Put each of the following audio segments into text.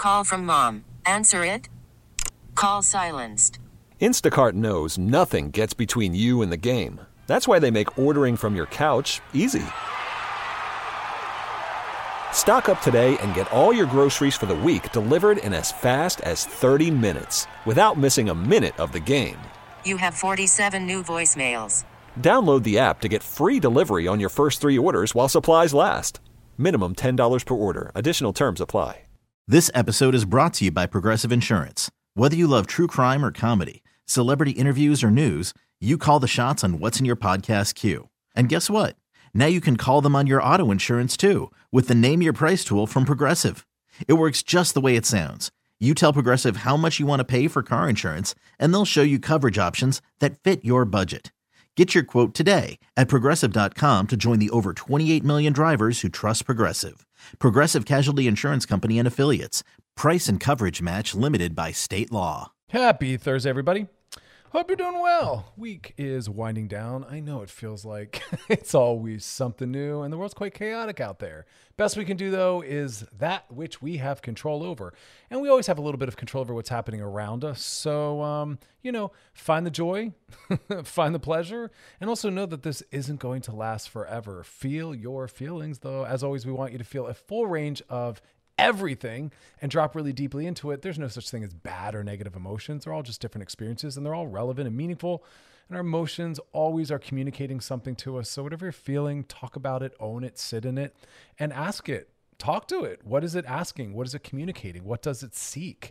Call from mom. Answer it. Call silenced. Instacart knows nothing gets between you and the game. That's why they make ordering from your couch easy. Stock up today and get all your groceries for the week delivered in as fast as 30 minutes without missing a minute of the game. You have 47 new voicemails. Download the app to get free delivery on your first 3 orders while supplies last. Minimum $10 per order. Additional terms apply. This episode is brought to you by Progressive Insurance. Whether you love true crime or comedy, celebrity interviews or news, you call the shots on what's in your podcast queue. And guess what? Now you can call them on your auto insurance too with the Name Your Price tool from Progressive. It works just the way it sounds. You tell Progressive how much you want to pay for car insurance, and they'll show you coverage options that fit your budget. Get your quote today at Progressive.com to join the over 28 million drivers who trust Progressive. Progressive Casualty Insurance Company and Affiliates. Price and coverage match limited by state law. Happy Thursday, everybody. Hope you're doing well. Week is winding down. I know it feels like it's always something new and the world's quite chaotic out there. Best we can do, though, is that which we have control over. And we always have a little bit of control over what's happening around us. So, find the joy, find the pleasure, and also know that this isn't going to last forever. Feel your feelings, though. As always, we want you to feel a full range of everything and drop really deeply into it. There's no such thing as bad or negative emotions. They're all just different experiences, and they're all relevant and meaningful. And our emotions always are communicating something to us. So whatever you're feeling, talk about it, own it, sit in it, and ask it. Talk to it. What is it asking? What is it communicating? What does it seek?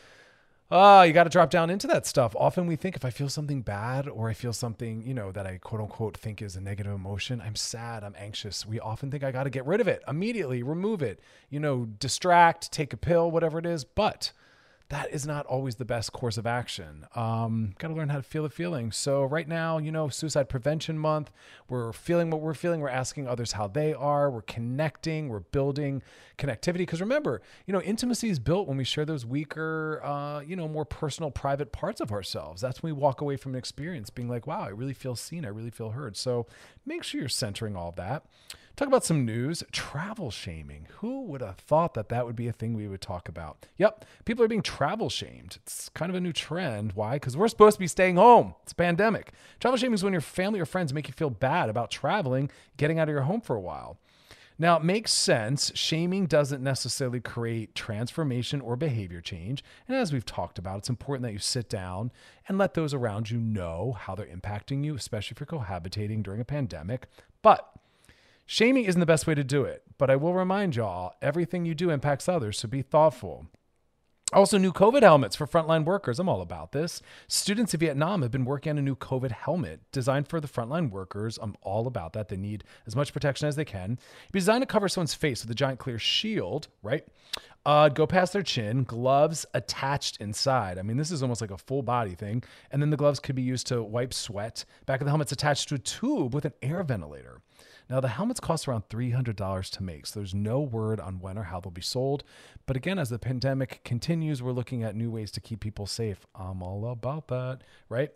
You got to drop down into that stuff. Often we think if I feel something bad or I feel something, that I quote unquote think is a negative emotion, I'm sad, I'm anxious. We often think I got to get rid of it immediately, remove it, distract, take a pill, whatever it is. But that is not always the best course of action. Got to learn how to feel the feeling. So right now, Suicide Prevention Month, we're feeling what we're feeling. We're asking others how they are. We're connecting. We're building connectivity. Because remember, intimacy is built when we share those weaker, more personal, private parts of ourselves. That's when we walk away from an experience being like, wow, I really feel seen. I really feel heard. So make sure you're centering all of that. Talk about some news. Travel shaming. Who would have thought that would be a thing we would talk about? Yep. People are being travel shamed. It's kind of a new trend. Why? Because we're supposed to be staying home. It's a pandemic. Travel shaming is when your family or friends make you feel bad about traveling, getting out of your home for a while. Now, it makes sense. Shaming doesn't necessarily create transformation or behavior change. And as we've talked about, it's important that you sit down and let those around you know how they're impacting you, especially if you're cohabitating during a pandemic. But shaming isn't the best way to do it, but I will remind y'all, everything you do impacts others, so be thoughtful. Also, new COVID helmets for frontline workers. I'm all about this. Students in Vietnam have been working on a new COVID helmet designed for the frontline workers. I'm all about that. They need as much protection as they can. It'd be designed to cover someone's face with a giant clear shield, right? Go past their chin, gloves attached inside. I mean, this is almost like a full body thing. And then the gloves could be used to wipe sweat. Back of the helmet's attached to a tube with an air ventilator. Now, the helmets cost around $300 to make, so there's no word on when or how they'll be sold. But again, as the pandemic continues, we're looking at new ways to keep people safe. I'm all about that, right?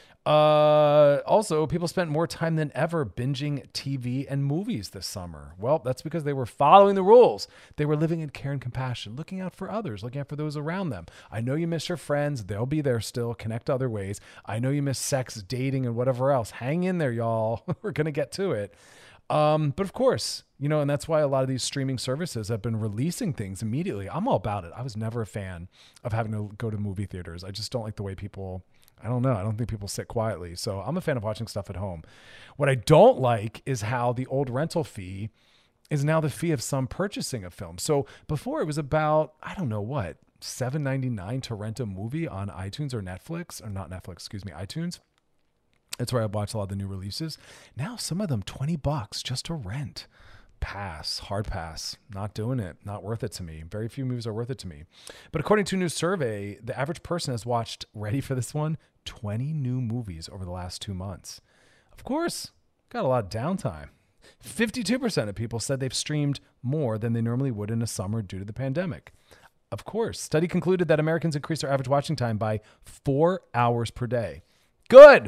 Also, people spent more time than ever binging TV and movies this summer. Well, that's because they were following the rules. They were living in care and compassion, looking out for others, looking out for those around them. I know you miss your friends. They'll be there still. Connect other ways. I know you miss sex, dating, and whatever else. Hang in there, y'all. We're going to get to it. But of course, and that's why a lot of these streaming services have been releasing things immediately. I'm all about it. I was never a fan of having to go to movie theaters. I just don't like the way people, I don't know. I don't think people sit quietly. So I'm a fan of watching stuff at home. What I don't like is how the old rental fee is now the fee of some purchasing a film. So before it was about, I don't know what, $7.99 to rent a movie on iTunes or Netflix, or not Netflix, excuse me, iTunes. That's where I watch a lot of the new releases. Now, some of them $20 just to rent. Pass, hard pass. Not doing it. Not worth it to me. Very few movies are worth it to me. But according to a new survey, the average person has watched, ready for this one, 20 new movies over the last 2 months. Of course, got a lot of downtime. 52% of people said they've streamed more than they normally would in a summer due to the pandemic. Of course, study concluded that Americans increased their average watching time by 4 hours per day. Good.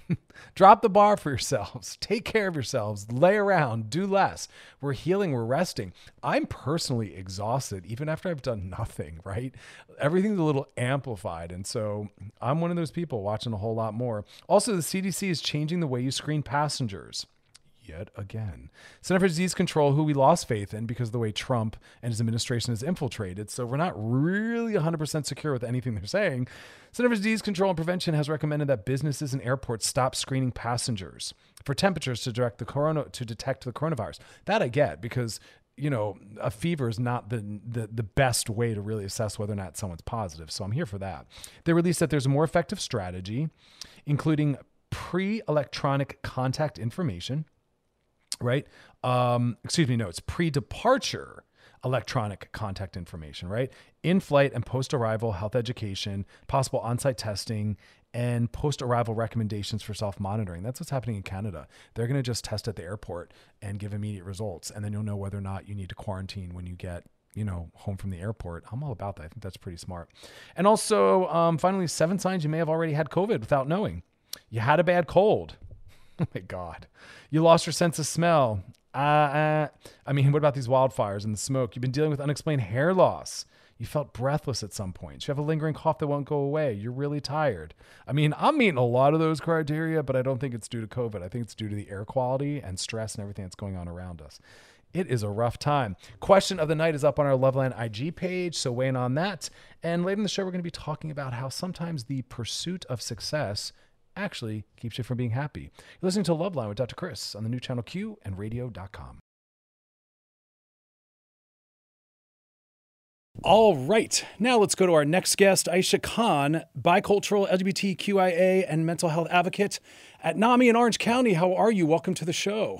Drop the bar for yourselves. Take care of yourselves. Lay around. Do less. We're healing. We're resting. I'm personally exhausted, even after I've done nothing, right? Everything's a little amplified. And so I'm one of those people watching a whole lot more. Also, the CDC is changing the way you screen passengers. Yet again. Center for Disease Control, who we lost faith in because of the way Trump and his administration has infiltrated. So we're not really 100% secure with anything they're saying. Center for Disease Control and Prevention has recommended that businesses and airports stop screening passengers for temperatures to detect the coronavirus. That I get, because a fever is not the best way to really assess whether or not someone's positive. So I'm here for that. They released that there's a more effective strategy, including pre-electronic contact information. Right? It's pre-departure electronic contact information, right? In-flight and post-arrival health education, possible on-site testing, and post-arrival recommendations for self-monitoring. That's what's happening in Canada. They're going to just test at the airport and give immediate results, and then you'll know whether or not you need to quarantine when you get home from the airport. I'm all about that. I think that's pretty smart. And also, finally, 7 signs you may have already had COVID without knowing. You had a bad cold. Oh my God. You lost your sense of smell. What about these wildfires and the smoke? You've been dealing with unexplained hair loss. You felt breathless at some point. You have a lingering cough that won't go away. You're really tired. I'm meeting a lot of those criteria, but I don't think it's due to COVID. I think it's due to the air quality and stress and everything that's going on around us. It is a rough time. Question of the night is up on our Loveland IG page, so weigh in on that. And later in the show, we're going to be talking about how sometimes the pursuit of success actually keeps you from being happy. You're listening to Loveline with Dr. Chris on the new channel Q and radio.com. All right. Now let's go to our next guest, Aisha Khan, bicultural, LGBTQIA, and mental health advocate at NAMI in Orange County. How are you? Welcome to the show.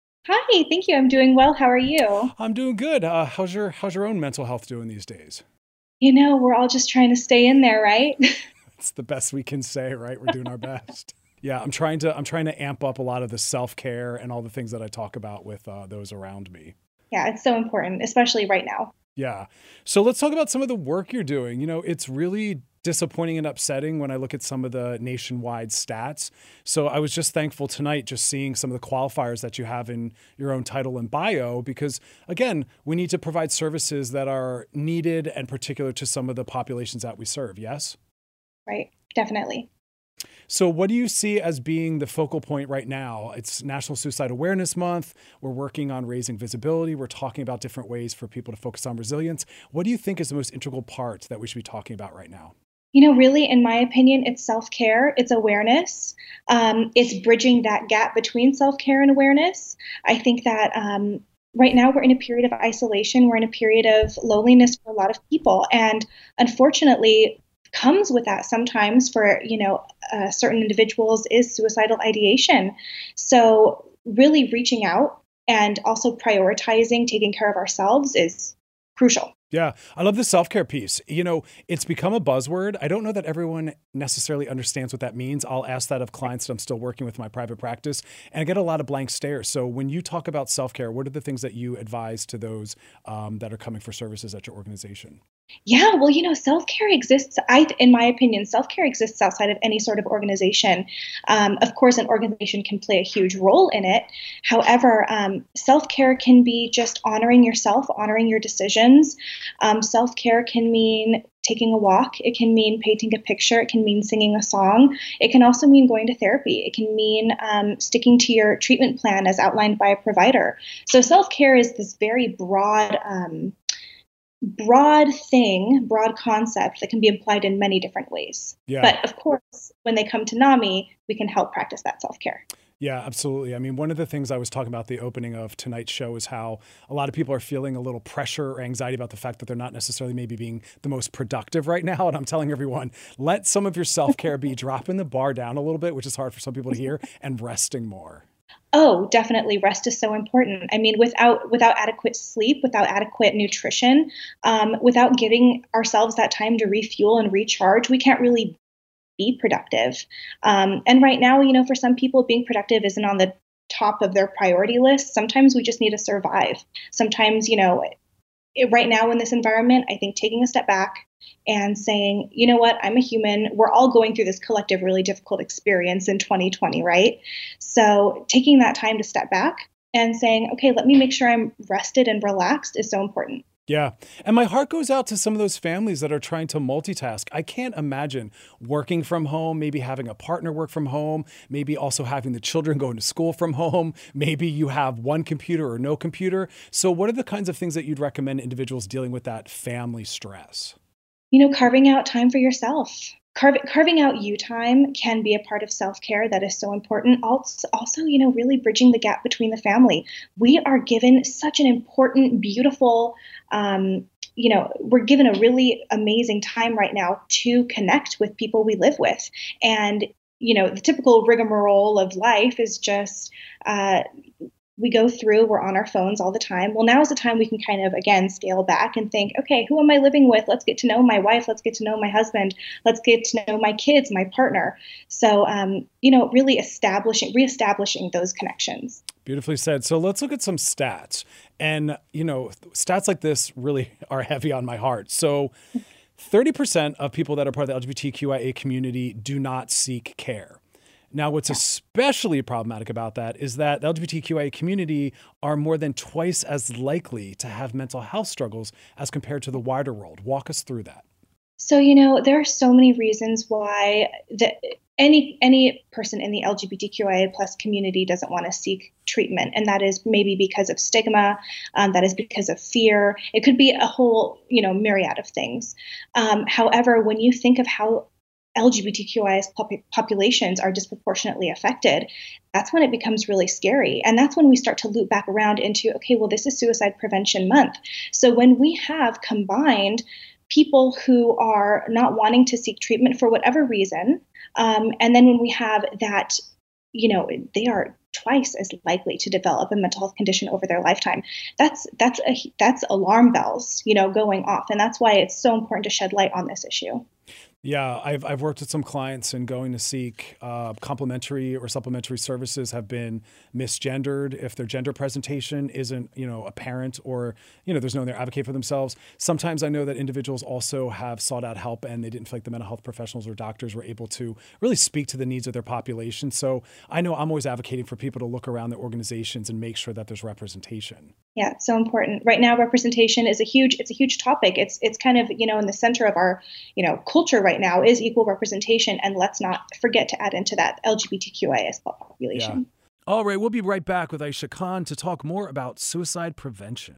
Hi, thank you. I'm doing well. How are you? I'm doing good. How's your own mental health doing these days? We're all just trying to stay in there, right? It's the best we can say, right? We're doing our best. Yeah, I'm trying to amp up a lot of the self-care and all the things that I talk about with those around me. Yeah, it's so important, especially right now. Yeah. So let's talk about some of the work you're doing. It's really disappointing and upsetting when I look at some of the nationwide stats. So I was just thankful tonight just seeing some of the qualifiers that you have in your own title and bio, because again, we need to provide services that are needed and particular to some of the populations that we serve. Yes? Right. Definitely. So what do you see as being the focal point right now? It's National Suicide Awareness Month. We're working on raising visibility. We're talking about different ways for people to focus on resilience. What do you think is the most integral part that we should be talking about right now? Really, in my opinion, it's self-care, it's awareness. It's bridging that gap between self-care and awareness. I think that right now we're in a period of isolation. We're in a period of loneliness for a lot of people. And unfortunately, comes with that sometimes for, certain individuals is suicidal ideation. So really reaching out and also prioritizing taking care of ourselves is crucial. Yeah, I love the self-care piece. It's become a buzzword. I don't know that everyone necessarily understands what that means. I'll ask that of clients that I'm still working with in my private practice, and I get a lot of blank stares. So when you talk about self-care, what are the things that you advise to those that are coming for services at your organization? Yeah, well, self-care exists. In my opinion, self-care exists outside of any sort of organization. Of course, an organization can play a huge role in it. However, self-care can be just honoring yourself, honoring your decisions. Self-care can mean taking a walk. It can mean painting a picture. It can mean singing a song. It can also mean going to therapy. It can mean sticking to your treatment plan as outlined by a provider. So self-care is this very broad concept that can be applied in many different ways. Yeah. But of course, when they come to NAMI, we can help practice that self-care. Yeah, absolutely. One of the things I was talking about the opening of tonight's show is how a lot of people are feeling a little pressure or anxiety about the fact that they're not necessarily maybe being the most productive right now. And I'm telling everyone, let some of your self-care be dropping the bar down a little bit, which is hard for some people to hear, and resting more. Oh, definitely. Rest is so important. Without adequate sleep, without adequate nutrition, without giving ourselves that time to refuel and recharge, we can't really be productive. And right now, for some people, being productive isn't on the top of their priority list. Sometimes we just need to survive. Sometimes, right now in this environment, I think taking a step back and saying, you know what, I'm a human. We're all going through this collective, really difficult experience in 2020, right? So taking that time to step back and saying, okay, let me make sure I'm rested and relaxed is so important. Yeah. And my heart goes out to some of those families that are trying to multitask. I can't imagine working from home, maybe having a partner work from home, maybe also having the children going to school from home. Maybe you have one computer or no computer. So what are the kinds of things that you'd recommend individuals dealing with that family stress? Carving out time for yourself. Carving out you time can be a part of self-care that is so important. Also, really bridging the gap between the family. We are given such an important, beautiful, we're given a really amazing time right now to connect with people we live with. And, the typical rigmarole of life is just, we go through, we're on our phones all the time. Well, now is the time we can kind of, again, scale back and think, okay, who am I living with? Let's get to know my wife. Let's get to know my husband. Let's get to know my kids, my partner. So, really reestablishing those connections. Beautifully said. So let's look at some stats. And, stats like this really are heavy on my heart. So 30% of people that are part of the LGBTQIA community do not seek care. Now, what's especially problematic about that is that the LGBTQIA community are more than twice as likely to have mental health struggles as compared to the wider world. Walk us through that. So, there are so many reasons why any person in the LGBTQIA plus community doesn't want to seek treatment. And that is maybe because of stigma, that is because of fear. It could be a whole, myriad of things. However, when you think of how LGBTQIA populations are disproportionately affected, that's when it becomes really scary. And that's when we start to loop back around into, okay, well, this is Suicide Prevention Month. So when we have combined people who are not wanting to seek treatment for whatever reason, and then when we have that, they are twice as likely to develop a mental health condition over their lifetime. That's alarm bells, going off. And that's why it's so important to shed light on this issue. Yeah, I've worked with some clients, and going to seek complementary or supplementary services have been misgendered if their gender presentation isn't, apparent, or, there's no one there to advocate for themselves. Sometimes I know that individuals also have sought out help and they didn't feel like the mental health professionals or doctors were able to really speak to the needs of their population. So I know I'm always advocating for people to look around their organizations and make sure that there's representation. Yeah, it's so important. Right now, representation is a huge topic. It's kind of, in the center of our, culture right now is equal representation. And let's not forget to add into that LGBTQIA population. Yeah. All right, we'll be right back with Aisha Khan to talk more about suicide prevention.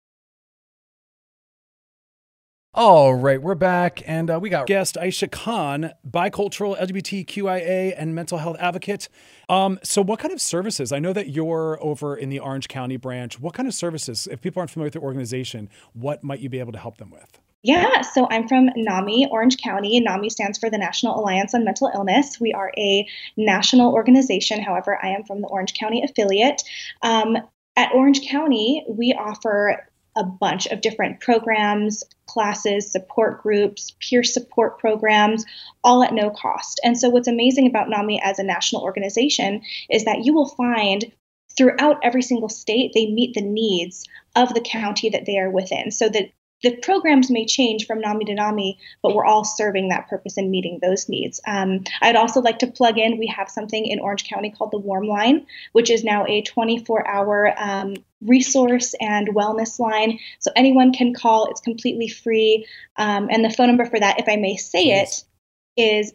All right, we're back, and we got guest Aisha Khan, bicultural, LGBTQIA, and mental health advocate. So what kind of services? I know that you're over in the Orange County branch. What kind of services, if people aren't familiar with the organization, what might you be able to help them with? Yeah, so I'm from NAMI, Orange County. NAMI stands for the National Alliance on Mental Illness. We are a national organization. However, I am from the Orange County affiliate. At Orange County, we offer a bunch of different programs, classes, support groups, peer support programs, all at no cost. And so what's amazing about NAMI as a national organization is that you will find throughout every single state, they meet the needs of the county that they are within. So that the programs may change from NAMI to NAMI, but we're all serving that purpose and meeting those needs. I'd also like to plug in, we have something in Orange County called the Warm Line, which is now a 24-hour resource and wellness line. So anyone can call. It's completely free. And the phone number for that, if I may say it, is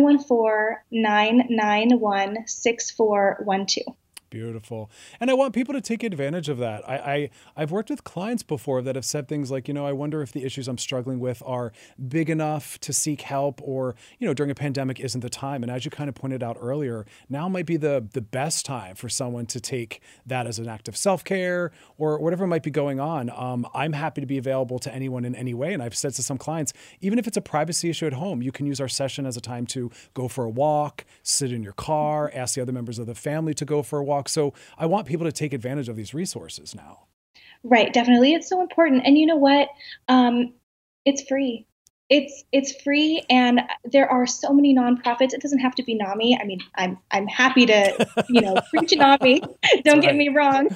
714-991-6412. Beautiful. And I want people to take advantage of that. I've worked with clients before that have said things like, I wonder if the issues I'm struggling with are big enough to seek help, or, during a pandemic isn't the time. And as you kind of pointed out earlier, now might be the best time for someone to take that as an act of self-care or whatever might be going on. I'm happy to be available to anyone in any way. And I've said to some clients, even if it's a privacy issue at home, you can use our session as a time to go for a walk, sit in your car, ask the other members of the family to go for a walk. So I want people to take advantage of these resources now. Right, definitely. It's so important. And you know what? It's free. It's free, and there are so many nonprofits. It doesn't have to be NAMI. I mean, I'm happy to, preach NAMI. Don't get me wrong.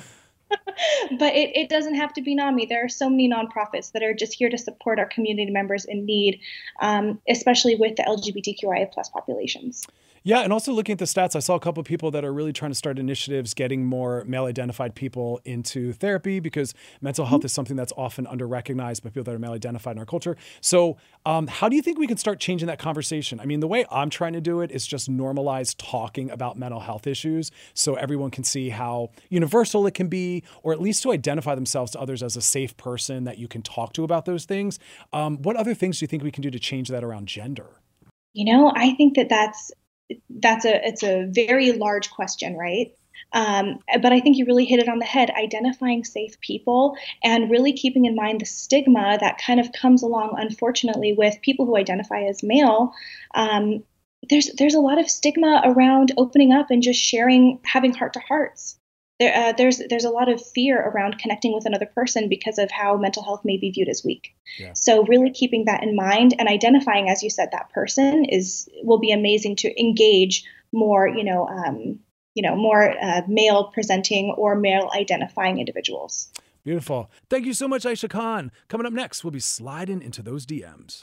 But it doesn't have to be NAMI. There are so many nonprofits that are just here to support our community members in need, especially with the LGBTQIA plus populations. Yeah, and also looking at the stats, I saw a couple of people that are really trying to start initiatives getting more male-identified people into therapy, because mental health is something that's often under-recognized by people that are male-identified in our culture. So how do you think we can start changing that conversation? I mean, the way I'm trying to do it is just normalize talking about mental health issues so everyone can see how universal it can be, or at least to identify themselves to others as a safe person that you can talk to about those things. What other things do you think we can do to change that around gender? I think it's a very large question, right? But I think you really hit it on the head, identifying safe people and really keeping in mind the stigma that kind of comes along, unfortunately, with people who identify as male. There's a lot of stigma around opening up and just sharing, having heart to hearts. There's a lot of fear around connecting with another person because of how mental health may be viewed as weak. Yeah. So really keeping that in mind and identifying, as you said, that person will be amazing to engage more, more male presenting or male identifying individuals. Beautiful. Thank you so much, Aisha Khan. Coming up next, we'll be sliding into those DMs.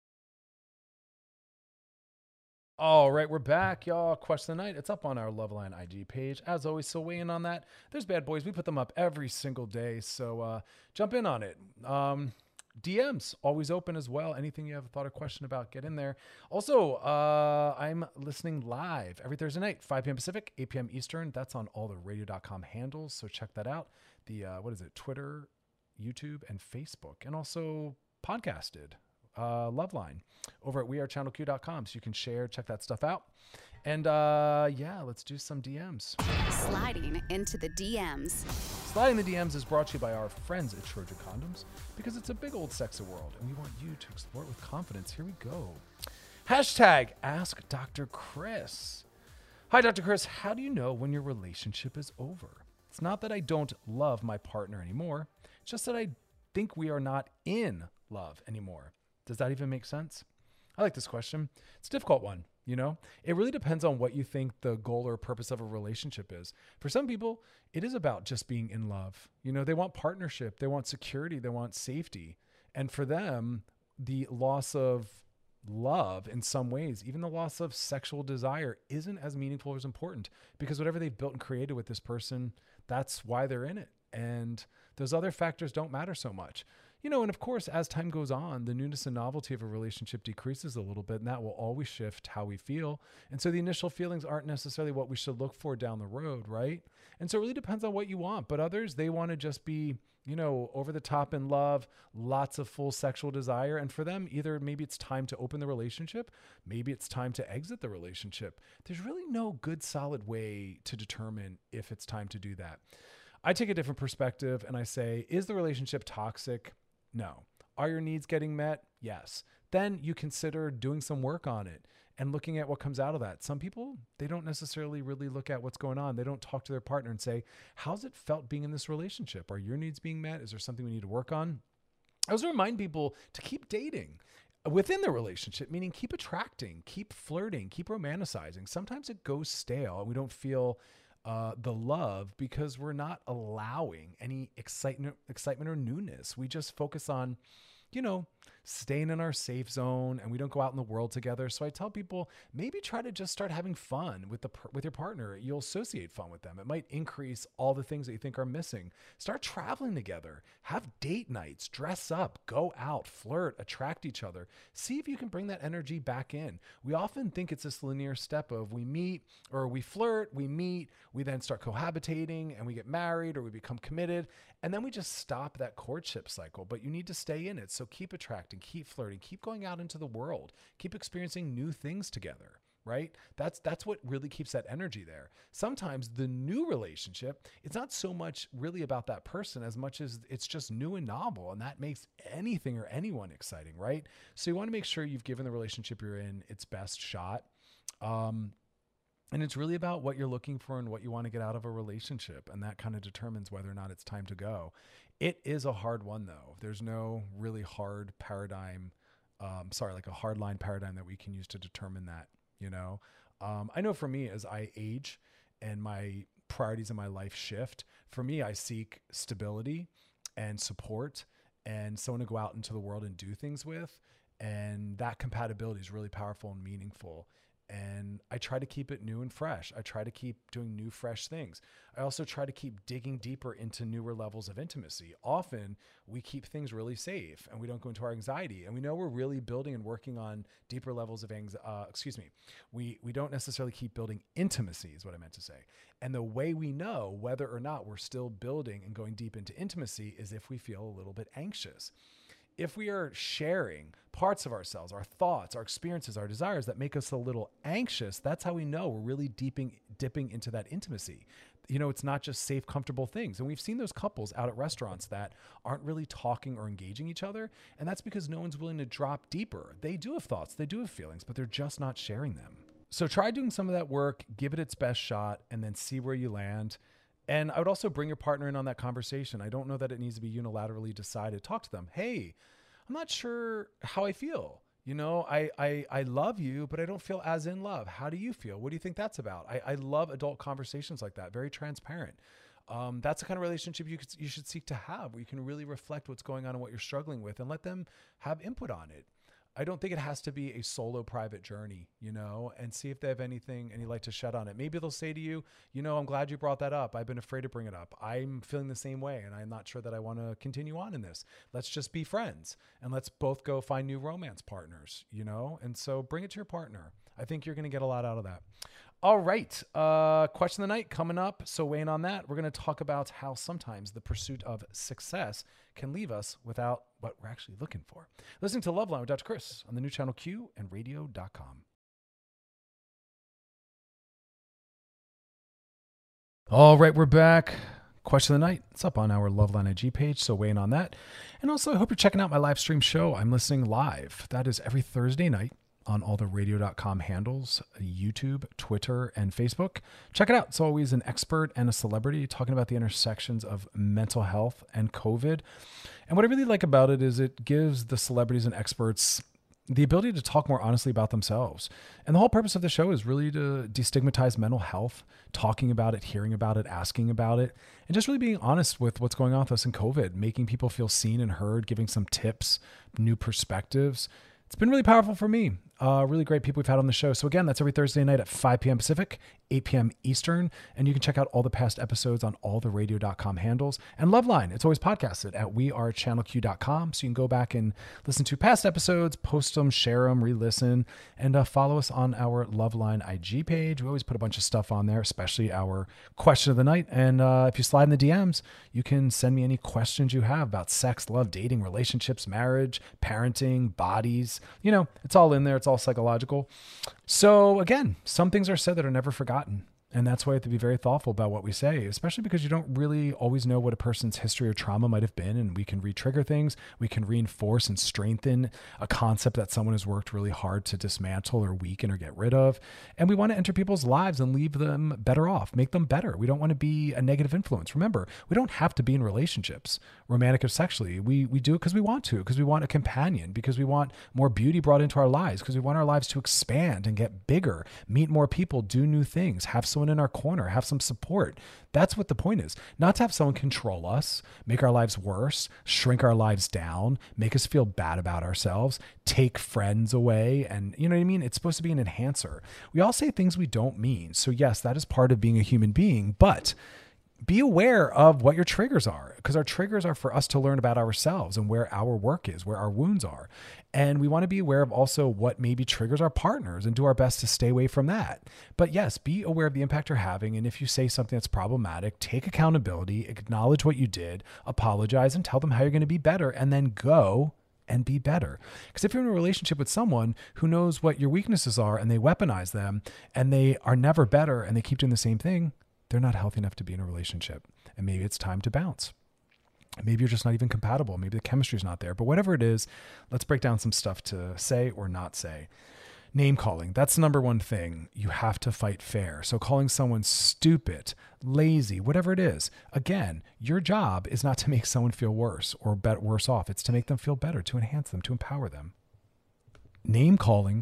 All right, we're back, y'all. Question of the night. It's up on our Loveline IG page. As always, so weigh in on that. There's bad boys. We put them up every single day, so jump in on it. DMs, always open as well. Anything you have a thought or question about, get in there. Also, I'm listening live every Thursday night, 5 p.m. Pacific, 8 p.m. Eastern. That's on all the radio.com handles, so check that out. The, Twitter, YouTube, and Facebook, and also podcasted. Loveline over at wearechannelq.com, so you can share, check that stuff out. And let's do some DMs. Sliding into the DMs. Sliding the DMs is brought to you by our friends at Trojan Condoms, because it's a big old sexy world and we want you to explore it with confidence. Here we go. Hashtag Ask Dr. Chris. Hi, Dr. Chris. How do you know when your relationship is over? It's not that I don't love my partner anymore. It's just that I think we are not in love anymore. Does that even make sense? I like this question. It's a difficult one, It really depends on what you think the goal or purpose of a relationship is. For some people, it is about just being in love. They want partnership, they want security, they want safety. And for them, the loss of love in some ways, even the loss of sexual desire, isn't as meaningful or as important, because whatever they've built and created with this person, that's why they're in it. And those other factors don't matter so much. And of course, as time goes on, the newness and novelty of a relationship decreases a little bit, and that will always shift how we feel. And so the initial feelings aren't necessarily what we should look for down the road, right? And so it really depends on what you want. But others, they want to just be, over the top in love, lots of full sexual desire. And for them, either maybe it's time to open the relationship, maybe it's time to exit the relationship. There's really no good, solid way to determine if it's time to do that. I take a different perspective and I say, is the relationship toxic? No. Are your needs getting met? Yes. Then you consider doing some work on it and looking at what comes out of that. Some people, they don't necessarily really look at what's going on. They don't talk to their partner and say, how's it felt being in this relationship? Are your needs being met? Is there something we need to work on? I also remind people to keep dating within the relationship, meaning keep attracting, keep flirting, keep romanticizing. Sometimes it goes stale and we don't feel the love because we're not allowing any excitement or newness. We just focus on, staying in our safe zone, and we don't go out in the world together. So I tell people, maybe try to just start having fun with your partner. You'll associate fun with them. It might increase all the things that you think are missing. Start traveling together, have date nights, dress up, go out, flirt, attract each other. See if you can bring that energy back in. We often think it's this linear step of we meet or we flirt, we meet, we then start cohabitating and we get married or we become committed. And then we just stop that courtship cycle, but you need to stay in it. So keep attracting, keep flirting, keep going out into the world, keep experiencing new things together, right? That's what really keeps that energy there. Sometimes the new relationship, it's not so much really about that person as much as it's just new and novel. And that makes anything or anyone exciting, right? So you want to make sure you've given the relationship you're in its best shot. And it's really about what you're looking for and what you want to get out of a relationship. And that kind of determines whether or not it's time to go. It is a hard one, though. There's no really hard paradigm, like a hard line paradigm that we can use to determine that, I know for me, as I age and my priorities in my life shift. For me, I seek stability and support and someone to go out into the world and do things with. And that compatibility is really powerful and meaningful. And I try to keep it new and fresh. I try to keep doing new, fresh things. I also try to keep digging deeper into newer levels of intimacy. Often we keep things really safe and we don't go into our anxiety, and we know we're really building and working on deeper levels of we don't necessarily keep building intimacy is what I meant to say. And the way we know whether or not we're still building and going deep into intimacy is if we feel a little bit anxious. If we are sharing parts of ourselves, our thoughts, our experiences, our desires that make us a little anxious, that's how we know we're really dipping into that intimacy. It's not just safe, comfortable things. And we've seen those couples out at restaurants that aren't really talking or engaging each other. And that's because no one's willing to drop deeper. They do have thoughts, they do have feelings, but they're just not sharing them. So try doing some of that work, give it its best shot, and then see where you land. And I would also bring your partner in on that conversation. I don't know that it needs to be unilaterally decided. Talk to them. Hey, I'm not sure how I feel. I love you, but I don't feel as in love. How do you feel? What do you think that's about? I love adult conversations like that. Very transparent. That's the kind of relationship you should seek to have, where you can really reflect what's going on and what you're struggling with and let them have input on it. I don't think it has to be a solo private journey, and see if they have any light to shed on it. Maybe they'll say to you, I'm glad you brought that up. I've been afraid to bring it up. I'm feeling the same way, and I'm not sure that I want to continue on in this. Let's just be friends, and let's both go find new romance partners, and so bring it to your partner. I think you're going to get a lot out of that. All right. Question of the night coming up. So weighing on that, we're going to talk about how sometimes the pursuit of success can leave us without what we're actually looking for. Listening to Loveline with Dr. Chris on the new channel Q and radio.com. All right, we're back. Question of the night. It's up on our Loveline IG page, so weighing on that. And also, I hope you're checking out my live stream show. I'm listening live. That is every Thursday night on all the radio.com handles, YouTube, Twitter, and Facebook. Check it out. It's always an expert and a celebrity talking about the intersections of mental health and COVID. And what I really like about it is it gives the celebrities and experts the ability to talk more honestly about themselves. And the whole purpose of the show is really to destigmatize mental health, talking about it, hearing about it, asking about it, and just really being honest with what's going on with us in COVID, making people feel seen and heard, giving some tips, new perspectives. It's been really powerful for me. Really great people we've had on the show. So again, that's every Thursday night at 5 p.m. Pacific, 8 p.m. Eastern. And you can check out all the past episodes on all the radio.com handles. And Loveline, it's always podcasted at wearechannelq.com. So you can go back and listen to past episodes, post them, share them, re-listen, and follow us on our Loveline IG page. We always put a bunch of stuff on there, especially our question of the night. And if you slide in the DMs, you can send me any questions you have about sex, love, dating, relationships, marriage, parenting, bodies. It's all in there. It's all psychological. So again, some things are said that are never forgotten. And that's why you have to be very thoughtful about what we say, especially because you don't really always know what a person's history or trauma might have been. And we can re-trigger things. We can reinforce and strengthen a concept that someone has worked really hard to dismantle or weaken or get rid of. And we want to enter people's lives and leave them better off, make them better. We don't want to be a negative influence. Remember, we don't have to be in relationships, romantic or sexually. We do it because we want to, because we want a companion, because we want more beauty brought into our lives, because we want our lives to expand and get bigger, meet more people, do new things, have someone in our corner, have some support. That's what the point is. Not to have someone control us, make our lives worse, shrink our lives down, make us feel bad about ourselves, take friends away. And you know what I mean? It's supposed to be an enhancer. We all say things we don't mean. So yes, that is part of being a human being, but be aware of what your triggers are, because our triggers are for us to learn about ourselves and where our work is, where our wounds are. And we want to be aware of also what maybe triggers our partners and do our best to stay away from that. But yes, be aware of the impact you're having. And if you say something that's problematic, take accountability, acknowledge what you did, apologize, and tell them how you're going to be better, and then go and be better. Because if you're in a relationship with someone who knows what your weaknesses are and they weaponize them and they are never better and they keep doing the same thing, they're not healthy enough to be in a relationship. And maybe it's time to bounce. Maybe you're just not even compatible. Maybe the chemistry is not there. But whatever it is, let's break down some stuff to say or not say. Name calling. That's the number one thing. You have to fight fair. So calling someone stupid, lazy, whatever it is, again, your job is not to make someone feel worse or worse off. It's to make them feel better, to enhance them, to empower them. Name calling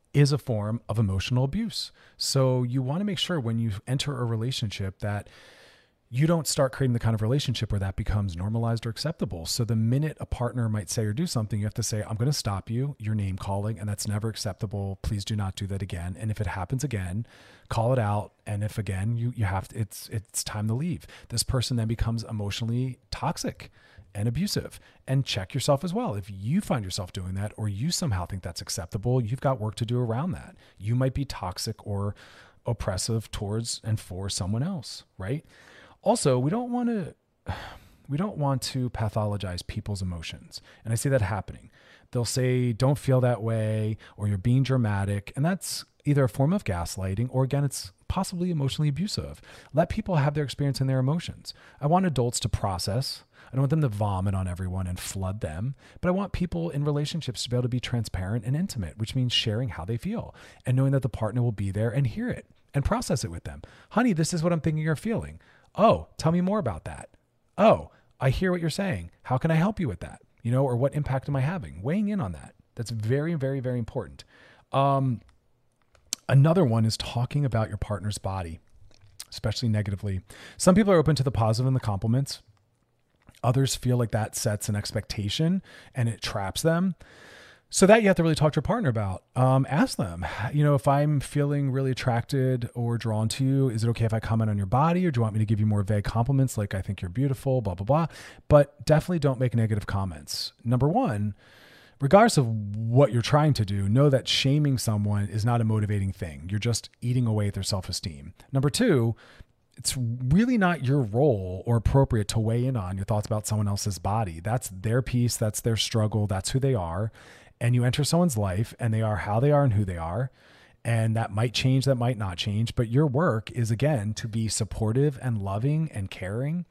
is a form of emotional abuse. So you want to make sure when you enter a relationship that you don't start creating the kind of relationship where that becomes normalized or acceptable. So the minute a partner might say or do something, you have to say, I'm going to stop you. You're name calling, and that's never acceptable. Please do not do that again. And if it happens again, call it out. And if again, you have to, it's time to leave. This person then becomes emotionally toxic and abusive. And check yourself as well. If you find yourself doing that, or you somehow think that's acceptable, you've got work to do around that. You might be toxic or oppressive towards and for someone else, right? Also, we don't want to pathologize people's emotions. And I see that happening. They'll say, don't feel that way, or you're being dramatic. And that's either a form of gaslighting, or again, it's possibly emotionally abusive. Let people have their experience and their emotions. I want adults to process. I don't want them to vomit on everyone and flood them, but I want people in relationships to be able to be transparent and intimate, which means sharing how they feel and knowing that the partner will be there and hear it and process it with them. Honey, this is what I'm thinking or feeling. Oh, tell me more about that. Oh, I hear what you're saying. How can I help you with that? Or what impact am I having? Weighing in on that. That's very, very, very important. Another one is talking about your partner's body, especially negatively. Some people are open to the positive and the compliments. Others feel like that sets an expectation and it traps them. So that you have to really talk to your partner about. Ask them, if I'm feeling really attracted or drawn to you, is it okay if I comment on your body, or do you want me to give you more vague compliments like I think you're beautiful, blah, blah, blah. But definitely don't make negative comments. Number one, regardless of what you're trying to do, know that shaming someone is not a motivating thing. You're just eating away at their self-esteem. Number two, it's really not your role or appropriate to weigh in on your thoughts about someone else's body. That's their piece. That's their struggle. That's who they are. And you enter someone's life and they are how they are and who they are. And that might change, that might not change. But your work is, again, to be supportive and loving and caring.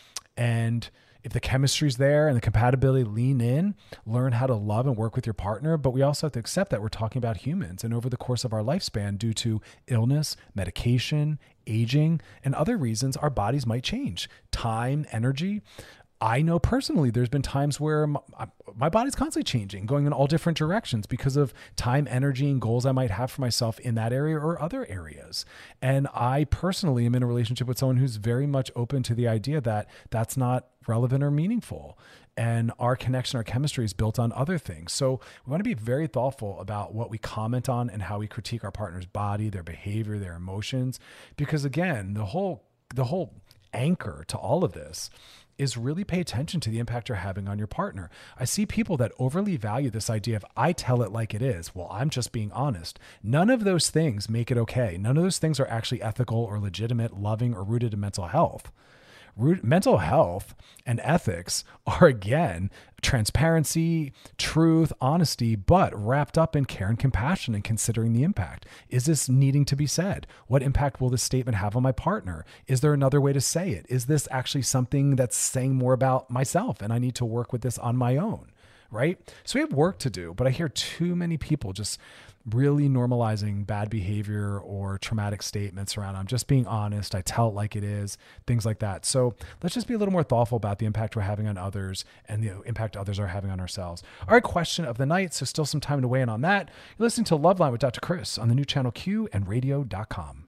And if the chemistry's there and the compatibility, lean in, learn how to love and work with your partner. But we also have to accept that we're talking about humans. And over the course of our lifespan, due to illness, medication, aging, and other reasons, our bodies might change. Time, energy. I know personally there's been times where my body's constantly changing, going in all different directions because of time, energy, and goals I might have for myself in that area or other areas. And I personally am in a relationship with someone who's very much open to the idea that that's not relevant or meaningful. And our connection, our chemistry is built on other things. So we want to be very thoughtful about what we comment on and how we critique our partner's body, their behavior, their emotions. Because again, the whole anchor to all of this is really pay attention to the impact you're having on your partner. I see people that overly value this idea of I tell it like it is. Well, I'm just being honest. None of those things make it okay. None of those things are actually ethical or legitimate, loving, or rooted in mental health. Mental health and ethics are, again, transparency, truth, honesty, but wrapped up in care and compassion and considering the impact. Is this needing to be said? What impact will this statement have on my partner? Is there another way to say it? Is this actually something that's saying more about myself and I need to work with this on my own? Right? So we have work to do, but I hear too many people just really normalizing bad behavior or traumatic statements around, I'm just being honest, I tell it like it is, things like that. So let's just be a little more thoughtful about the impact we're having on others and the impact others are having on ourselves. All right, question of the night. So still some time to weigh in on that. You're listening to Loveline with Dr. Chris on the new channel Q and radio.com.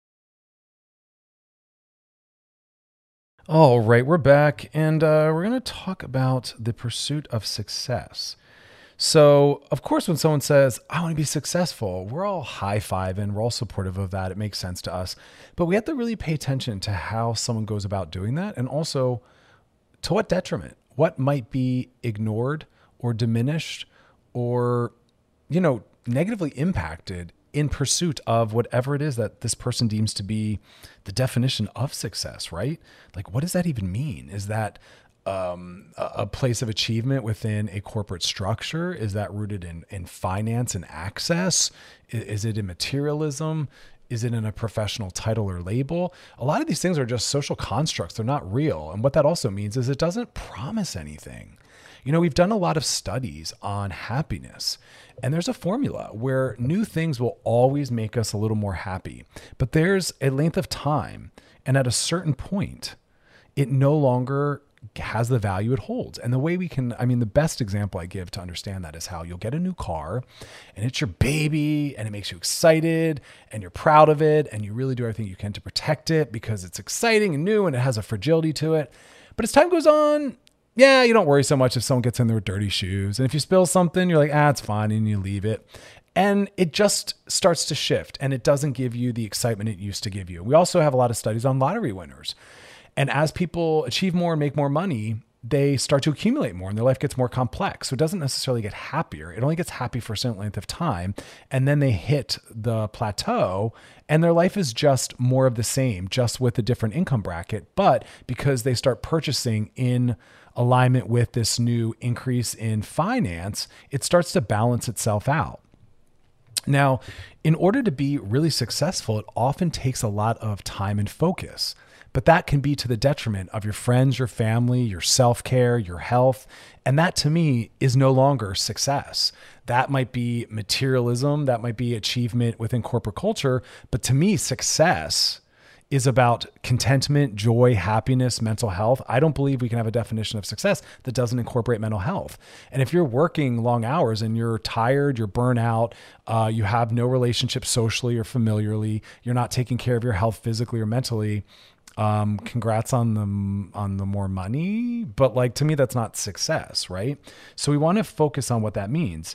All right, we're back, and we're going to talk about the pursuit of success. So, of course, when someone says, I want to be successful, we're all high-fiving, we're all supportive of that. It makes sense to us. But we have to really pay attention to how someone goes about doing that, and also to what detriment, what might be ignored or diminished or, negatively impacted in pursuit of whatever it is that this person deems to be the definition of success, right? Like, what does that even mean? Is that a place of achievement within a corporate structure? Is that rooted in finance and access? Is it in materialism? Is it in a professional title or label? A lot of these things are just social constructs. They're not real. And what that also means is it doesn't promise anything. We've done a lot of studies on happiness, and there's a formula where new things will always make us a little more happy. But there's a length of time, and at a certain point, it no longer has the value it holds. And the way we can, the best example I give to understand that is how you'll get a new car and it's your baby and it makes you excited and you're proud of it and you really do everything you can to protect it because it's exciting and new and it has a fragility to it. But as time goes on, yeah, you don't worry so much if someone gets in there with dirty shoes. And if you spill something, you're like, it's fine, and you leave it. And it just starts to shift and it doesn't give you the excitement it used to give you. We also have a lot of studies on lottery winners. And as people achieve more and make more money, they start to accumulate more and their life gets more complex. So it doesn't necessarily get happier. It only gets happy for a certain length of time. And then they hit the plateau and their life is just more of the same, just with a different income bracket. But because they start purchasing in alignment with this new increase in finance, it starts to balance itself out. Now, in order to be really successful, it often takes a lot of time and focus. But that can be to the detriment of your friends, your family, your self-care, your health. And that to me is no longer success. That might be materialism. That might be achievement within corporate culture. But to me, success is about contentment, joy, happiness, mental health. I don't believe we can have a definition of success that doesn't incorporate mental health. And if you're working long hours and you're tired, you're burnt out, you have no relationship socially or familiarly, you're not taking care of your health physically or mentally, congrats on the more money. But like, to me, that's not success, right? So we want to focus on what that means.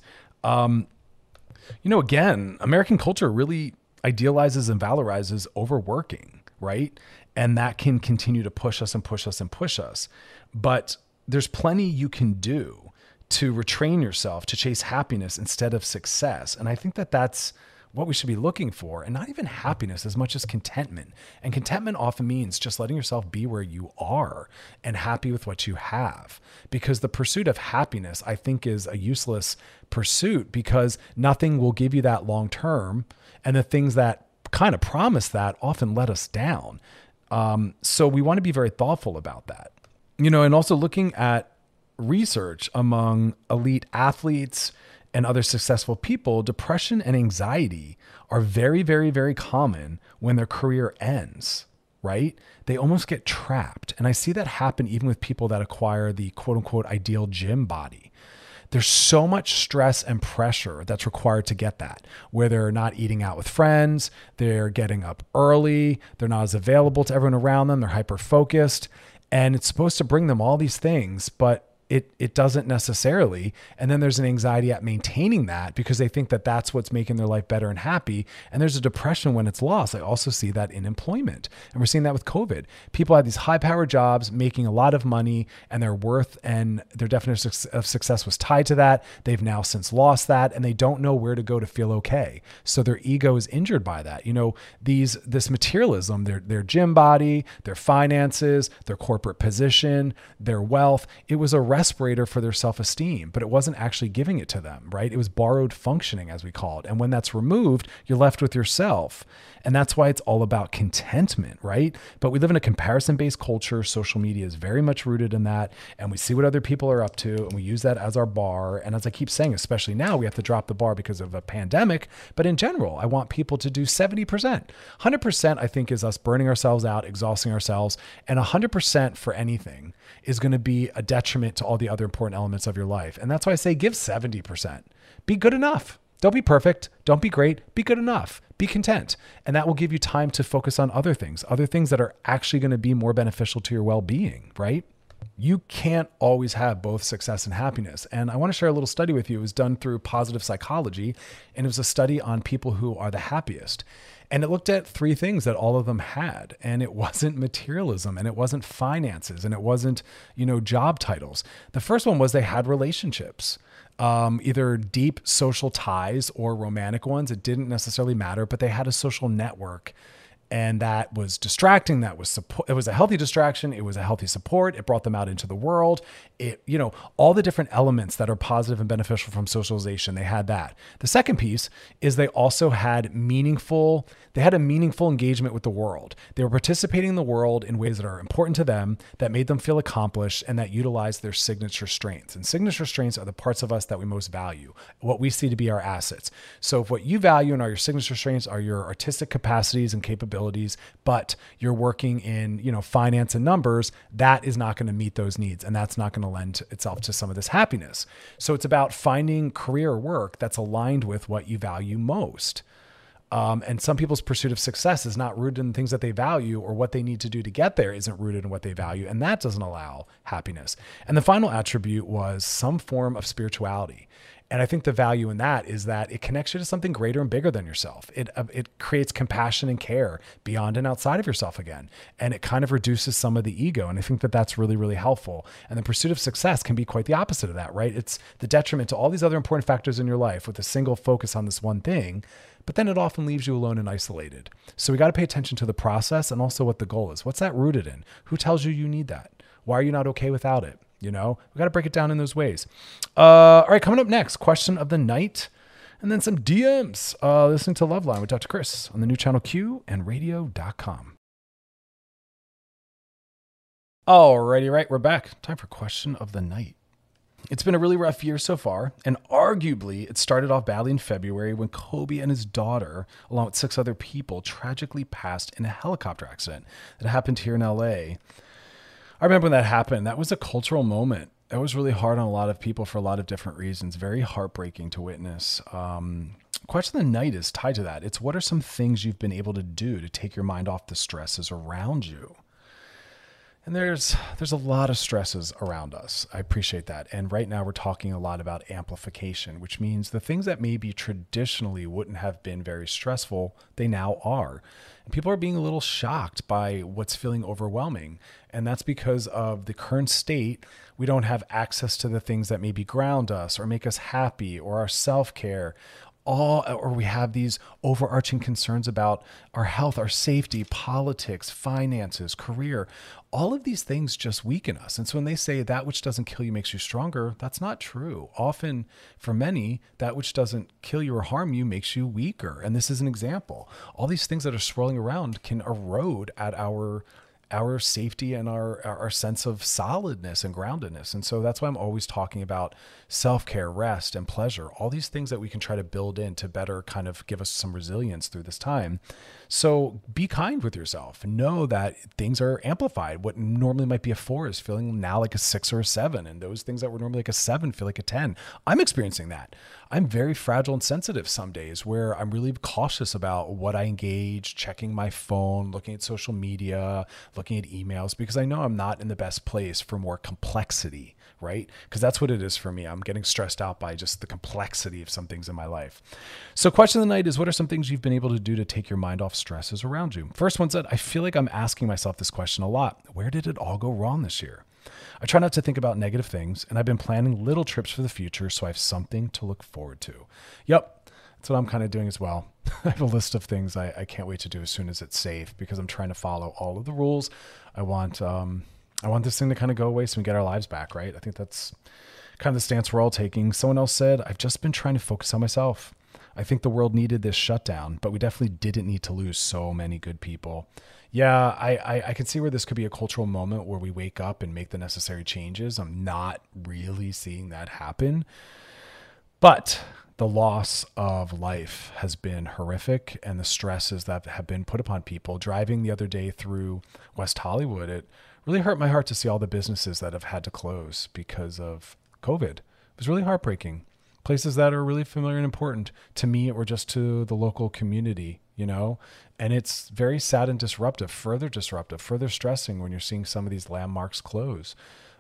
Again, American culture really idealizes and valorizes overworking, right? And that can continue to push us and push us and push us. But there's plenty you can do to retrain yourself to chase happiness instead of success. And I think that that's what we should be looking for, and not even happiness as much as contentment. And contentment often means just letting yourself be where you are and happy with what you have. Because the pursuit of happiness, I think, is a useless pursuit because nothing will give you that long term. And the things that kind of promise that often let us down. So we want to be very thoughtful about that. And also looking at research among elite athletes and other successful people, depression and anxiety are very, very, very common when their career ends, right? They almost get trapped. And I see that happen even with people that acquire the quote unquote ideal gym body. There's so much stress and pressure that's required to get that, where they're not eating out with friends, they're getting up early, they're not as available to everyone around them, they're hyper-focused, and it's supposed to bring them all these things, but it doesn't necessarily. And then there's an anxiety at maintaining that because they think that that's what's making their life better and happy. And there's a depression when it's lost. I also see that in employment. And we're seeing that with COVID. People have these high-powered jobs making a lot of money, and their worth and their definition of success was tied to that. They've now since lost that, and they don't know where to go to feel okay. So their ego is injured by that. This materialism, their gym body, their finances, their corporate position, their wealth, it was a respirator for their self-esteem, but it wasn't actually giving it to them, right? It was borrowed functioning, as we call it. And when that's removed, you're left with yourself. And that's why it's all about contentment, right? But we live in a comparison-based culture. Social media is very much rooted in that. And we see what other people are up to, and we use that as our bar. And as I keep saying, especially now, we have to drop the bar because of a pandemic. But in general, I want people to do 70%. 100%, I think, is us burning ourselves out, exhausting ourselves. And 100% for anything is going to be a detriment to all the other important elements of your life. And that's why I say give 70%. Be good enough. Don't be perfect. Don't be great. Be good enough. Be content. And that will give you time to focus on other things that are actually going to be more beneficial to your well-being, right? You can't always have both success and happiness. And I want to share a little study with you. It was done through positive psychology, and it was a study on people who are the happiest. And it looked at three things that all of them had. And it wasn't materialism, and it wasn't finances, and it wasn't, job titles. The first one was they had relationships, either deep social ties or romantic ones. It didn't necessarily matter, but they had a social network. And that was distracting. That was support. It was a healthy distraction. It was a healthy support. It brought them out into the world. All the different elements that are positive and beneficial from socialization, they had that. The second piece is they also had a meaningful engagement with the world. They were participating in the world in ways that are important to them, that made them feel accomplished, and that utilized their signature strengths. And signature strengths are the parts of us that we most value, what we see to be our assets. So if what you value and are your signature strengths are your artistic capacities and capabilities, abilities, but you're working in, finance and numbers, that is not going to meet those needs. And that's not going to lend itself to some of this happiness. So it's about finding career or work that's aligned with what you value most. And some people's pursuit of success is not rooted in things that they value, or what they need to do to get there isn't rooted in what they value. And that doesn't allow happiness. And the final attribute was some form of spirituality. And I think the value in that is that it connects you to something greater and bigger than yourself. It creates compassion and care beyond and outside of yourself again. And it kind of reduces some of the ego. And I think that that's really, really helpful. And the pursuit of success can be quite the opposite of that, right? It's the detriment to all these other important factors in your life with a single focus on this one thing. But then it often leaves you alone and isolated. So we got to pay attention to the process and also what the goal is. What's that rooted in? Who tells you you need that? Why are you not okay without it? We got to break it down in those ways. All right, coming up next, question of the night, and then some DMs. Listening to Loveline with Dr. Chris on the new channel Q and radio.com. Alrighty, right, we're back. Time for question of the night. It's been a really rough year so far, and arguably it started off badly in February when Kobe and his daughter, along with 6 other people, tragically passed in a helicopter accident that happened here in LA. I remember when that happened. That was a cultural moment. That was really hard on a lot of people for a lot of different reasons. Very heartbreaking to witness. Question of the night is tied to that. It's what are some things you've been able to do to take your mind off the stresses around you? And there's a lot of stresses around us. I appreciate that. And right now we're talking a lot about amplification, which means the things that maybe traditionally wouldn't have been very stressful, they now are. And people are being a little shocked by what's feeling overwhelming. And that's because of the current state. We don't have access to the things that maybe ground us or make us happy, or our self-care. Or we have these overarching concerns about our health, our safety, politics, finances, career. All of these things just weaken us. And so when they say that which doesn't kill you makes you stronger, that's not true. Often, for many, that which doesn't kill you or harm you makes you weaker. And this is an example. All these things that are swirling around can erode at our safety and our sense of solidness and groundedness. And so that's why I'm always talking about self-care, rest, and pleasure, all these things that we can try to build in to better kind of give us some resilience through this time. So be kind with yourself. Know that things are amplified. What normally might be a 4 is feeling now like a 6 or a 7. And those things that were normally like a 7 feel like a 10. I'm experiencing that. I'm very fragile and sensitive some days, where I'm really cautious about what I engage, checking my phone, looking at social media, looking at emails, because I know I'm not in the best place for more complexity, right? Because that's what it is for me. I'm getting stressed out by just the complexity of some things in my life. So question of the night is, what are some things you've been able to do to take your mind off stresses around you? First one said, I feel like I'm asking myself this question a lot. Where did it all go wrong this year? I try not to think about negative things, and I've been planning little trips for the future so I have something to look forward to. Yep, that's what I'm kind of doing as well. I have a list of things I can't wait to do as soon as it's safe, because I'm trying to follow all of the rules. I want this thing to kind of go away so we get our lives back, right? I think that's kind of the stance we're all taking. Someone else said, I've just been trying to focus on myself. I think the world needed this shutdown, but we definitely didn't need to lose so many good people. Yeah, I can see where this could be a cultural moment where we wake up and make the necessary changes. I'm not really seeing that happen. But the loss of life has been horrific, and the stresses that have been put upon people. Driving the other day through West Hollywood, it really hurt my heart to see all the businesses that have had to close because of COVID. It was really heartbreaking. Places that are really familiar and important to me or just to the local community, and it's very sad and disruptive, further stressing when you're seeing some of these landmarks close.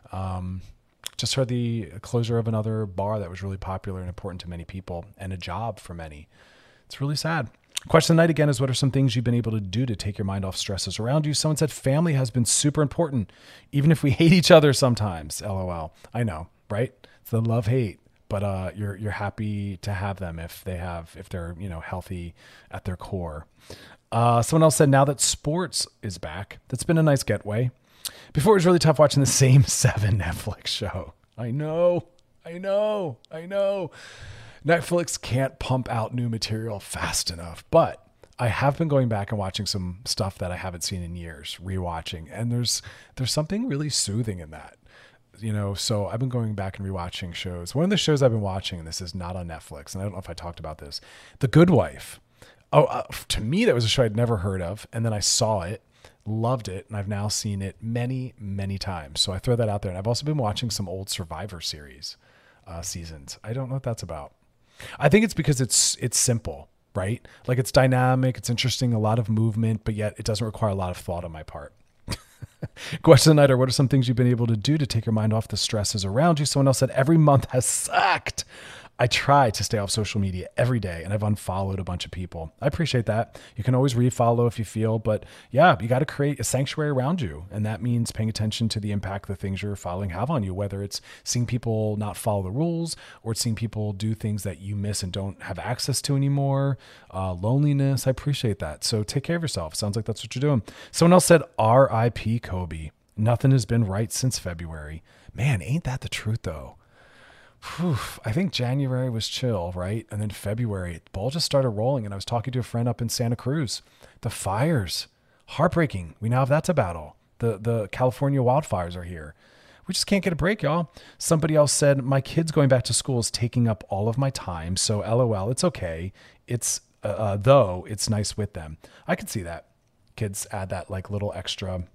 Just heard the closure of another bar that was really popular and important to many people, and a job for many. It's really sad. Question of the night again is, what are some things you've been able to do to take your mind off stresses around you? Someone said family has been super important, even if we hate each other sometimes. LOL. I know, right? It's the love-hate. But you're happy to have them if they're healthy at their core. Someone else said, now that sports is back, that's been a nice getaway. Before, it was really tough watching the same 7 Netflix show. I know. Netflix can't pump out new material fast enough, but I have been going back and watching some stuff that I haven't seen in years, rewatching, and there's something really soothing in that. So I've been going back and rewatching shows. One of the shows I've been watching, and this is not on Netflix, and I don't know if I talked about this, The Good Wife. To me, that was a show I'd never heard of. And then I saw it, loved it, and I've now seen it many, many times. So I throw that out there. And I've also been watching some old Survivor series seasons. I don't know what that's about. I think it's because it's simple, right? Like it's dynamic, it's interesting, a lot of movement, but yet it doesn't require a lot of thought on my part. Question of the night are, what are some things you've been able to do to take your mind off the stresses around you? Someone else said, every month has sucked. I try to stay off social media every day, and I've unfollowed a bunch of people. I appreciate that. You can always refollow if you feel, but yeah, you got to create a sanctuary around you. And that means paying attention to the impact the things you're following have on you, whether it's seeing people not follow the rules or it's seeing people do things that you miss and don't have access to anymore. Loneliness. I appreciate that. So take care of yourself. Sounds like that's what you're doing. Someone else said, R.I.P. Kobe. Nothing has been right since February. Man, ain't that the truth though? Whew, I think January was chill, right? And then February, the ball just started rolling. And I was talking to a friend up in Santa Cruz. The fires, heartbreaking. We now have that to battle. The California wildfires are here. We just can't get a break, y'all. Somebody else said, my kids going back to school is taking up all of my time. So LOL, it's okay. It's though it's nice with them. I could see that. Kids add that like little extra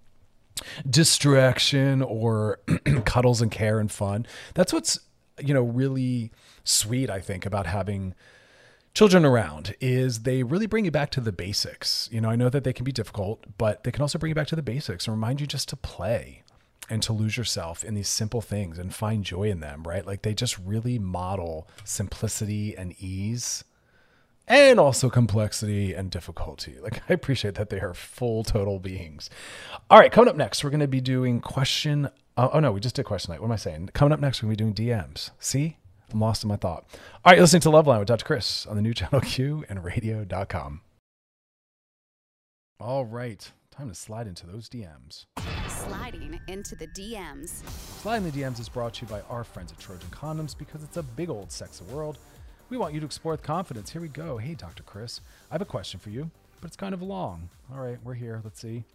distraction or cuddles and care and fun. That's what's really sweet, I think, about having children around is they really bring you back to the basics. I know that they can be difficult, but they can also bring you back to the basics and remind you just to play and to lose yourself in these simple things and find joy in them, right? Like they just really model simplicity and ease and also complexity and difficulty. Like I appreciate that they are full total beings. All right, coming up next, we're going to be doing question. Oh no, we just did question night. What am I saying? Coming up next, we're going to be doing DMs. See, I'm lost in my thought. All right, listening to Loveline with Dr. Chris on the new channel Q and radio.com. All right, time to slide into those DMs. Sliding into the DMs. Sliding the DMs is brought to you by our friends at Trojan Condoms because it's a big old sexy world. We want you to explore with confidence. Here we go. Hey, Dr. Chris, I have a question for you, but it's kind of long. All right, we're here. Let's see.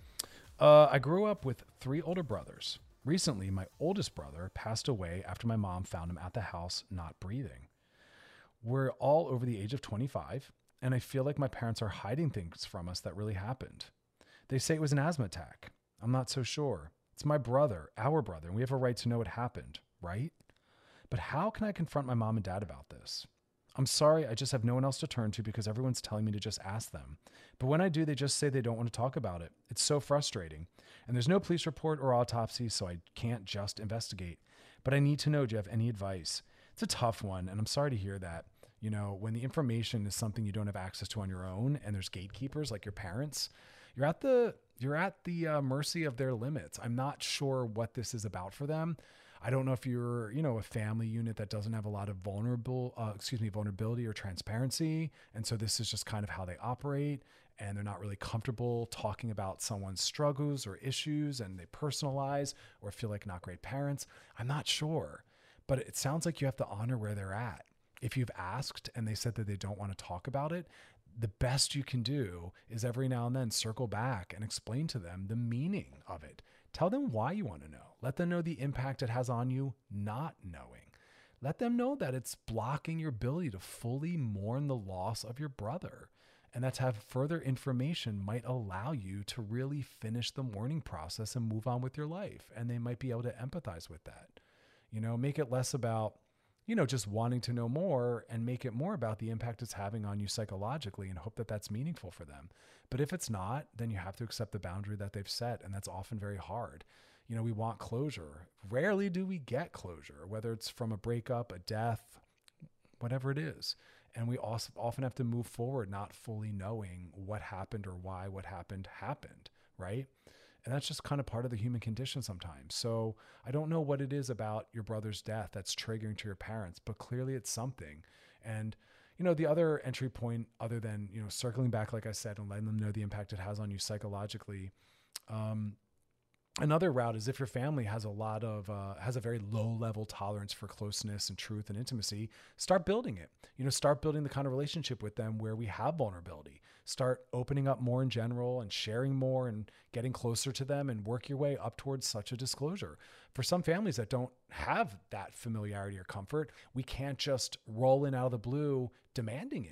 I grew up with 3 older brothers. Recently, my oldest brother passed away after my mom found him at the house not breathing. We're all over the age of 25, and I feel like my parents are hiding things from us that really happened. They say it was an asthma attack. I'm not so sure. It's my brother, our brother, and we have a right to know what happened, right? But how can I confront my mom and dad about this? I'm sorry, I just have no one else to turn to because everyone's telling me to just ask them. But when I do, they just say they don't want to talk about it. It's so frustrating. And there's no police report or autopsy, so I can't just investigate. But I need to know, do you have any advice? It's a tough one, and I'm sorry to hear that. When the information is something you don't have access to on your own, and there's gatekeepers like your parents, you're at the mercy of their limits. I'm not sure what this is about for them. I don't know if you're, a family unit that doesn't have a lot of vulnerability or transparency. And so this is just kind of how they operate, and they're not really comfortable talking about someone's struggles or issues, and they personalize or feel like not great parents. I'm not sure, but it sounds like you have to honor where they're at. If you've asked and they said that they don't want to talk about it, the best you can do is every now and then circle back and explain to them the meaning of it. Tell them why you want to know. Let them know the impact it has on you not knowing. Let them know that it's blocking your ability to fully mourn the loss of your brother, and that to have further information might allow you to really finish the mourning process and move on with your life. And they might be able to empathize with that. Make it less about, just wanting to know more, and make it more about the impact it's having on you psychologically, and hope that that's meaningful for them. But if it's not, then you have to accept the boundary that they've set. And that's often very hard. We want closure. Rarely do we get closure, whether it's from a breakup, a death, whatever it is. And we also often have to move forward, not fully knowing what happened or why what happened, right? And that's just kind of part of the human condition sometimes. So I don't know what it is about your brother's death that's triggering to your parents, but clearly it's something. And the other entry point, other than, circling back, like I said, and letting them know the impact it has on you psychologically. Another route is if your family has has a very low level tolerance for closeness and truth and intimacy, start building it. Start building the kind of relationship with them where we have vulnerability. Start opening up more in general and sharing more and getting closer to them, and work your way up towards such a disclosure. For some families that don't have that familiarity or comfort, we can't just roll in out of the blue demanding it.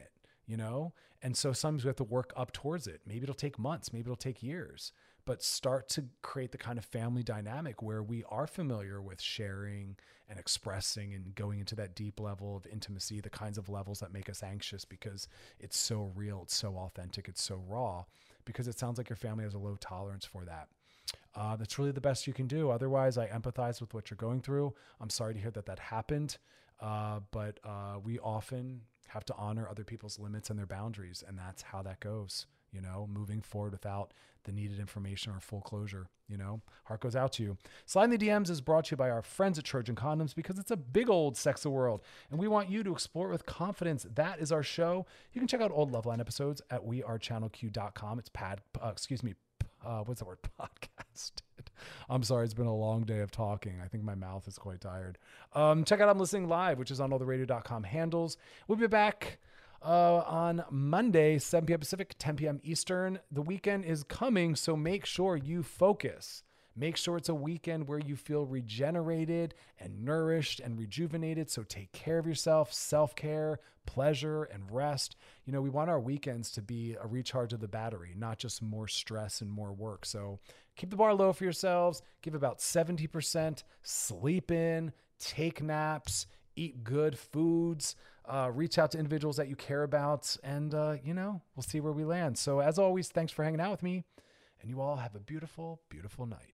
you know? And so sometimes we have to work up towards it. Maybe it'll take months, maybe it'll take years, but start to create the kind of family dynamic where we are familiar with sharing and expressing and going into that deep level of intimacy, the kinds of levels that make us anxious because it's so real, it's so authentic, it's so raw, because it sounds like your family has a low tolerance for that. That's really the best you can do. Otherwise, I empathize with what you're going through. I'm sorry to hear that that happened, but we often have to honor other people's limits and their boundaries, and that's how that goes. You know, moving forward without the needed information or full closure, you know, heart goes out to you. Sliding the DMs is brought to you by our friends at Trojan Condoms, because it's a big old sexy world and we want you to explore it with confidence. That is our show. You can check out old Loveline episodes at wearechannelq.com. It's what's the word? Podcast. I'm sorry. It's been a long day of talking. I think my mouth is quite tired. Check out I'm Listening Live, which is on all the radio.com handles. We'll be back on Monday, 7 p.m. Pacific, 10 p.m. Eastern. The weekend is coming, so make sure you focus. Make sure it's a weekend where you feel regenerated and nourished and rejuvenated. So take care of yourself, self-care, pleasure, and rest. You know, we want our weekends to be a recharge of the battery, not just more stress and more work. So keep the bar low for yourselves. Give about 70%. Sleep in, take naps, eat good foods, reach out to individuals that you care about, and, you know, we'll see where we land. So as always, thanks for hanging out with me, and you all have a beautiful, beautiful night.